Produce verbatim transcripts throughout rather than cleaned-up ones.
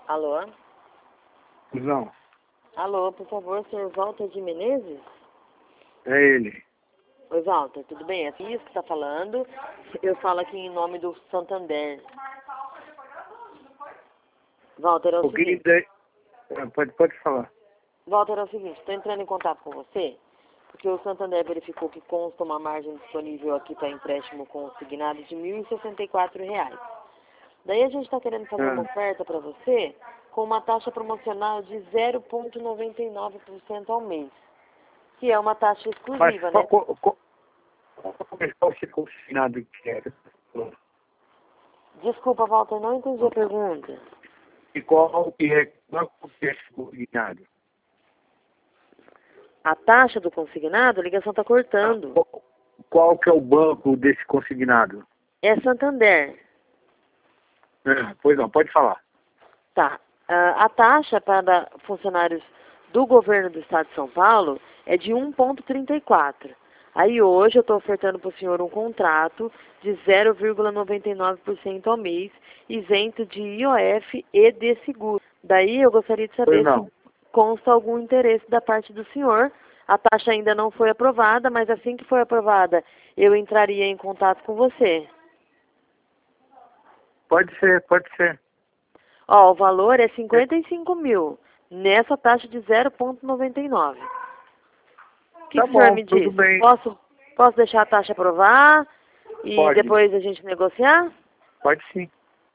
Alô? Não, Alô, por favor, senhor Walter de Menezes? é ele. Oi, Walter, tudo bem? É isso que está falando. Eu falo aqui em nome do Santander. Walter, é o O que seguinte. daí? Ah, Pode, pode falar. Walter, é o seguinte, estou entrando em contato com você, porque o Santander verificou que consta uma margem disponível aqui para empréstimo consignado de mil e sessenta e quatro reais. Daí a gente está querendo fazer uma Ah. oferta para você com uma taxa promocional de zero vírgula noventa e nove por cento ao mês, que é uma taxa Mas exclusiva, né? qual, qual, qual, qual esse consignado que era? Desculpa, Walter, não entendi a pergunta. E qual que é, qual que é esse consignado? A taxa do consignado, a ligação está cortando. Qual, qual que é o banco desse consignado? É Santander. Ah, pois não, pode falar. Tá. Ah, a taxa para funcionários do governo do estado de São Paulo é de um vírgula trinta e quatro. Aí hoje eu estou ofertando para o senhor um contrato de zero vírgula noventa e nove por cento ao mês, isento de I O F e de seguro. Daí eu gostaria de Pois saber não. se consta algum interesse da parte do senhor. A taxa ainda não foi aprovada, mas assim que for aprovada, eu entraria em contato com você. Pode ser, pode ser. Ó, o valor é cinquenta e cinco mil, nessa taxa de zero vírgula noventa e nove. O que, Tá que o senhor bom, me tudo diz? bem. Posso, posso deixar a taxa aprovar e Pode. depois a gente negociar? Pode sim.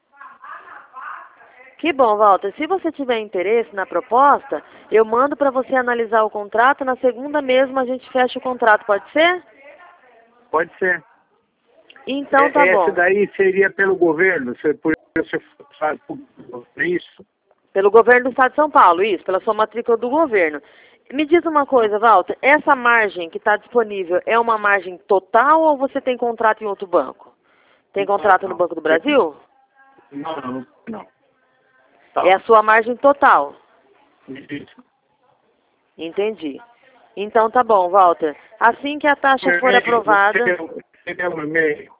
Que bom, Walter. Se você tiver interesse na proposta, eu mando para você analisar o contrato. Na segunda mesmo a gente fecha o contrato, pode ser? Pode ser. Então É, tá essa bom. daí seria pelo governo? Você, por você faz por isso? Pelo governo do estado de São Paulo, isso, pela sua matrícula do governo. Me diz uma coisa, Walter, essa margem que está disponível é uma margem total ou você tem contrato em outro banco? Tem contrato no Não, Banco do Brasil? não, não. não. Tá. É a sua margem total. Isso. Entendi. Então tá bom, Walter. Assim que a taxa for aprovada... Você quer um e-mail?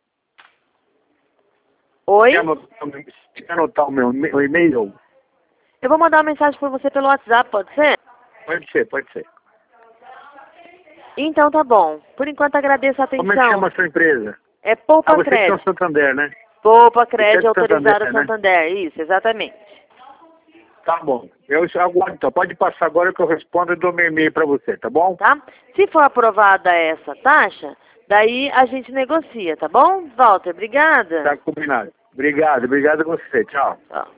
Oi? Quer anotar, você quer anotar o meu e- o e-mail? Eu vou mandar uma mensagem para você pelo WhatsApp, pode ser? Pode ser, pode ser. Então tá bom. Por enquanto agradeço a Como é que atenção. chama a sua empresa? É Ah, Poupa você que é o Crédito. Santander, né? Poupa Você é Crédito de autorizada Santander, né? Santander. Isso, exatamente. Tá bom. Eu aguardo, então. Pode passar agora que eu respondo e dou meu e-mail para você, tá bom? Tá? Se for aprovada essa taxa, daí a gente negocia, tá bom? Walter, obrigada. Tá combinado. Obrigado, obrigado a você. Tchau. Tchau.